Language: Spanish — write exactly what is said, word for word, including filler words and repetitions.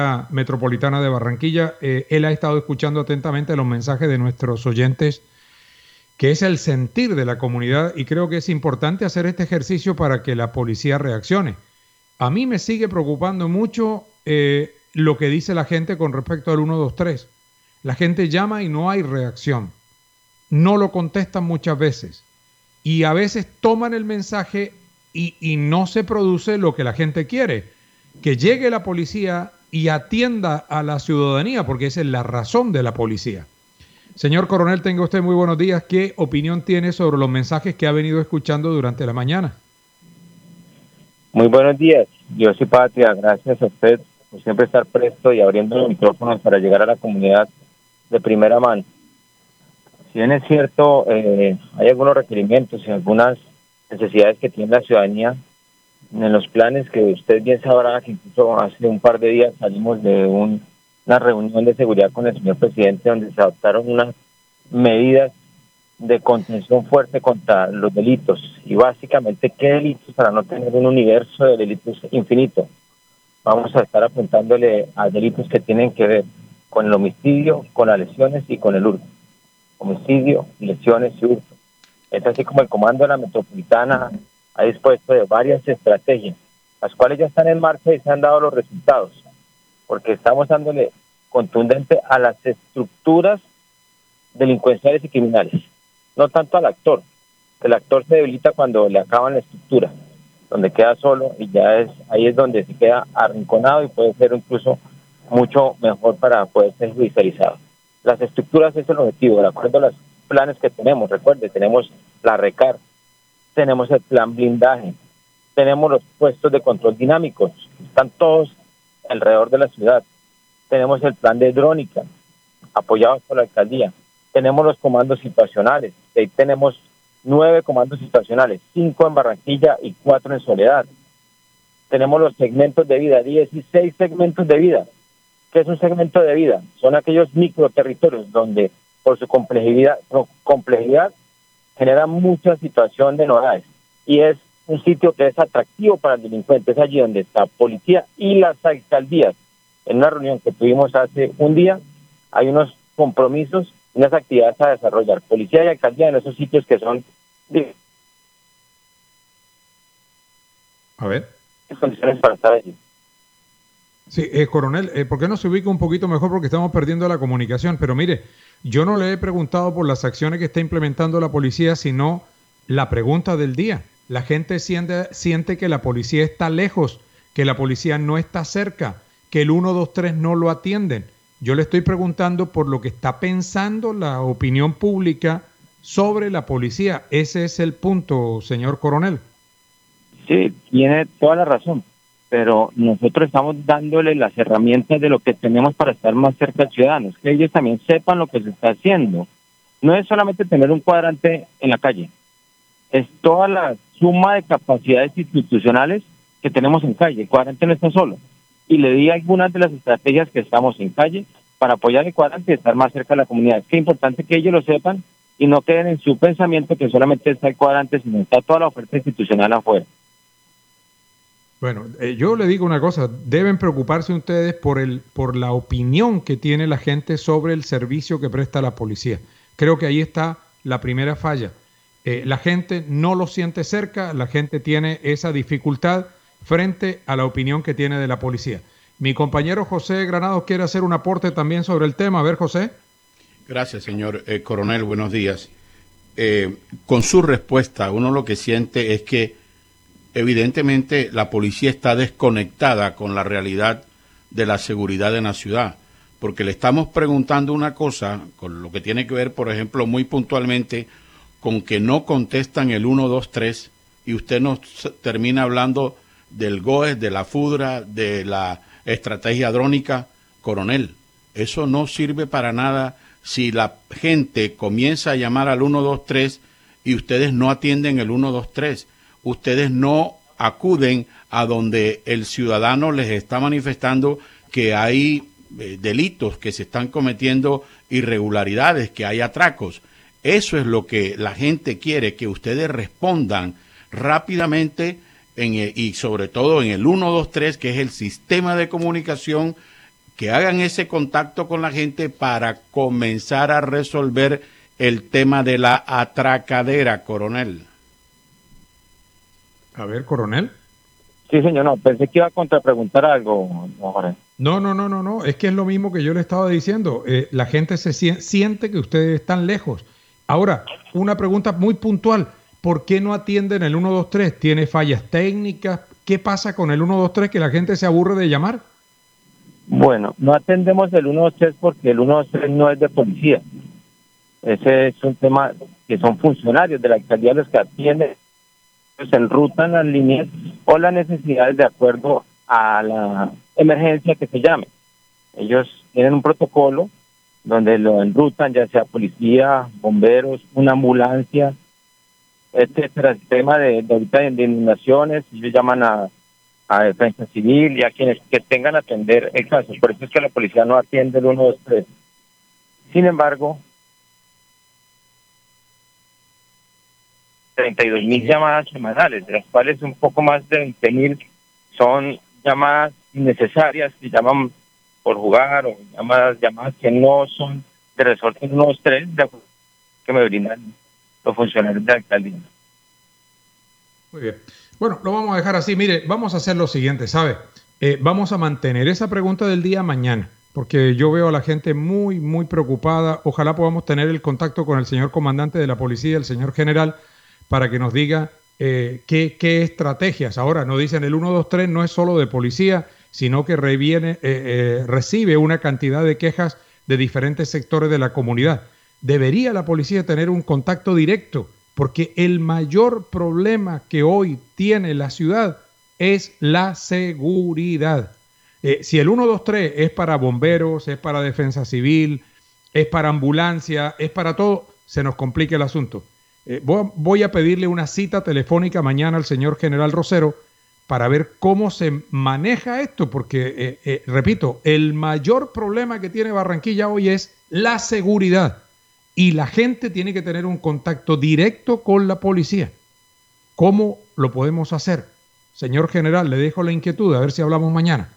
Metropolitana de Barranquilla. Eh, él ha estado escuchando atentamente los mensajes de nuestros oyentes, que es el sentir de la comunidad, y creo que es importante hacer este ejercicio para que la policía reaccione. A mí me sigue preocupando mucho eh, lo que dice la gente con respecto al uno dos tres. La gente llama y no hay reacción. No lo contestan muchas veces. Y a veces toman el mensaje y, y no se produce lo que la gente quiere. Que llegue la policía y atienda a la ciudadanía, porque esa es la razón de la policía. Señor coronel, tenga usted muy buenos días. ¿Qué opinión tiene sobre los mensajes que ha venido escuchando durante la mañana? Muy buenos días, Dios y patria. Gracias a usted por siempre estar presto y abriendo los micrófonos para llegar a la comunidad de primera mano. Si bien es cierto, eh, hay algunos requerimientos y algunas necesidades que tiene la ciudadanía en los planes que usted bien sabrá, que incluso hace un par de días salimos de un, una reunión de seguridad con el señor presidente donde se adoptaron unas medidas de contención fuerte contra los delitos. Y básicamente, ¿qué delitos? Para no tener un universo de delitos infinito. Vamos a estar apuntándole a delitos que tienen que ver con el homicidio, con las lesiones y con el hurto. Homicidio, lesiones y hurto. Es así como el Comando de la Metropolitana ha dispuesto de varias estrategias, las cuales ya están en marcha y se han dado los resultados, porque estamos dándole contundente a las estructuras delincuenciales y criminales, no tanto al actor. El actor se debilita cuando le acaban la estructura, donde queda solo y ya es ahí es donde se queda arrinconado y puede ser incluso mucho mejor para poder ser judicializado. Las estructuras es el objetivo, de acuerdo a los planes que tenemos. Recuerde, tenemos la RECAR, tenemos el plan blindaje, tenemos los puestos de control dinámicos, están todos alrededor de la ciudad. Tenemos el plan de drónica, apoyados por la alcaldía. Tenemos los comandos situacionales, ahí tenemos nueve comandos situacionales, cinco en Barranquilla y cuatro en Soledad. Tenemos los segmentos de vida, dieciséis segmentos de vida. ¿Qué es un segmento de vida? Son aquellos microterritorios donde por su complejidad, complejidad genera mucha situación de novedades. Y es un sitio que es atractivo para el delincuente. Es allí donde está policía y las alcaldías. En una reunión que tuvimos hace un día, hay unos compromisos, unas actividades a desarrollar. Policía y alcaldía en esos sitios que son de A ver. condiciones para estar allí. Sí, eh, coronel, eh, ¿por qué no se ubica un poquito mejor? Porque estamos perdiendo la comunicación. Pero mire, yo no le he preguntado por las acciones que está implementando la policía, sino la pregunta del día. La gente siente, siente que la policía está lejos, que la policía no está cerca, que el uno dos tres no lo atienden. Yo le estoy preguntando por lo que está pensando la opinión pública sobre la policía. Ese es el punto, señor coronel. Sí, tiene toda la razón, pero nosotros estamos dándole las herramientas de lo que tenemos para estar más cerca de ciudadanos, que ellos también sepan lo que se está haciendo. No es solamente tener un cuadrante en la calle, es toda la suma de capacidades institucionales que tenemos en calle. El cuadrante no está solo. Y le di algunas de las estrategias que estamos en calle para apoyar el cuadrante y estar más cerca de la comunidad. Es que es importante que ellos lo sepan y no queden en su pensamiento que solamente está el cuadrante, sino está toda la oferta institucional afuera. Bueno, eh, yo le digo una cosa, deben preocuparse ustedes por el, por la opinión que tiene la gente sobre el servicio que presta la policía. Creo que ahí está la primera falla. Eh, la gente no lo siente cerca, la gente tiene esa dificultad frente a la opinión que tiene de la policía. Mi compañero José Granados quiere hacer un aporte también sobre el tema. A ver, José. Gracias, señor eh, coronel. Buenos días. Eh, con su respuesta, uno lo que siente es que evidentemente la policía está desconectada con la realidad de la seguridad en la ciudad, porque le estamos preguntando una cosa con lo que tiene que ver, por ejemplo, muy puntualmente con que no contestan el uno dos tres y usted nos termina hablando del G O E S, de la FUDRA, de la estrategia drónica. Coronel, eso no sirve para nada si la gente comienza a llamar al uno dos tres y ustedes no atienden el uno dos tres. Ustedes no acuden a donde el ciudadano les está manifestando que hay eh, delitos, que se están cometiendo irregularidades, que hay atracos. Eso es lo que la gente quiere, que ustedes respondan rápidamente en, y sobre todo en el uno dos tres, que es el sistema de comunicación que hagan ese contacto con la gente para comenzar a resolver el tema de la atracadera, coronel. A ver, coronel. Sí, señor, no, pensé que iba a contrapreguntar algo, don Jorge. No, no, no, no, no, es que es lo mismo que yo le estaba diciendo. Eh, la gente se si siente que ustedes están lejos. Ahora, una pregunta muy puntual. ¿Por qué no atienden el uno dos tres? ¿Tiene fallas técnicas? ¿Qué pasa con el uno dos tres que la gente se aburre de llamar? Bueno, no atendemos el uno dos tres porque el uno dos tres no es de policía. Ese es un tema que son funcionarios de la alcaldía los que atienden, se enrutan las líneas o las necesidades de acuerdo a la emergencia que se llame. Ellos tienen un protocolo donde lo enrutan, ya sea policía, bomberos, una ambulancia, etcétera. El tema de, de ahorita de inundaciones, ellos llaman a, a defensa civil y a quienes que tengan a atender el caso. Por eso es que la policía no atiende el uno dos tres. Sin embargo, treinta y dos mil llamadas semanales, de las cuales un poco más de veinte mil son llamadas innecesarias que llaman por jugar o llamadas llamadas que no son de resorte uno dos tres que me brindan los funcionarios de la alcaldía. Muy bien. Bueno, lo vamos a dejar así. Mire, vamos a hacer lo siguiente, ¿sabe? Eh, vamos a mantener esa pregunta del día mañana, porque yo veo a la gente muy, muy preocupada. Ojalá podamos tener el contacto con el señor comandante de la policía, el señor general, para que nos diga eh, qué, qué estrategias. Ahora, nos dicen el uno dos tres no es solo de policía, sino que reviene, eh, eh, recibe una cantidad de quejas de diferentes sectores de la comunidad. Debería la policía tener un contacto directo, porque el mayor problema que hoy tiene la ciudad es la seguridad. Eh, si el uno dos tres es para bomberos, es para defensa civil, es para ambulancia, es para todo, se nos complica el asunto. Eh, voy, voy a pedirle una cita telefónica mañana al señor general Rosero para ver cómo se maneja esto, porque, eh, eh, repito, el mayor problema que tiene Barranquilla hoy es la seguridad. Y la gente tiene que tener un contacto directo con la policía. ¿Cómo lo podemos hacer? Señor general, le dejo la inquietud, a ver si hablamos mañana.